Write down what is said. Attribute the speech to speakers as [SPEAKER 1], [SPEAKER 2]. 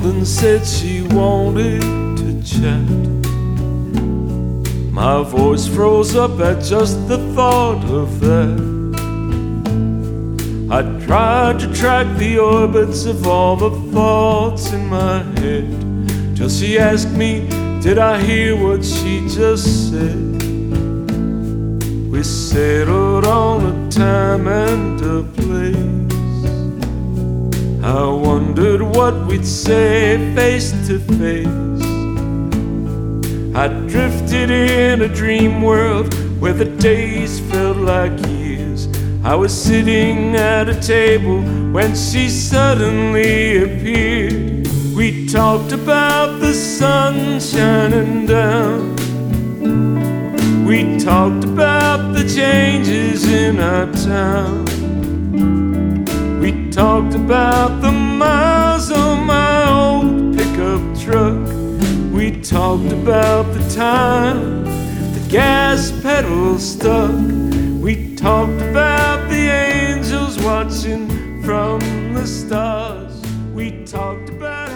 [SPEAKER 1] and said she wanted to chat. My voice froze up at just the thought of that. I tried to track the orbits of all the thoughts in my head, till she asked me, did I hear what she just said? We settled on a time and a place. I wondered what we'd say face to face. I drifted in a dream world where the days felt like years. I was sitting at a table when she suddenly appeared. We talked about the sun shining down. We talked about the changes in our town. We talked about the miles on my old pickup truck. We talked about the time the gas pedal stuck. We talked about the angels watching from the stars. We talked about